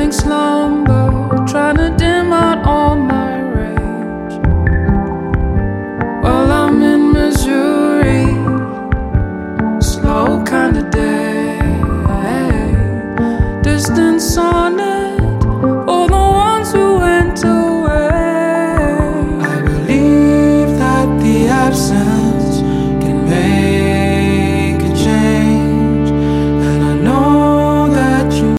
morning slumber, trying to dim out all my rage. While I'm in Missouri, slow kind of day, distant sonnet.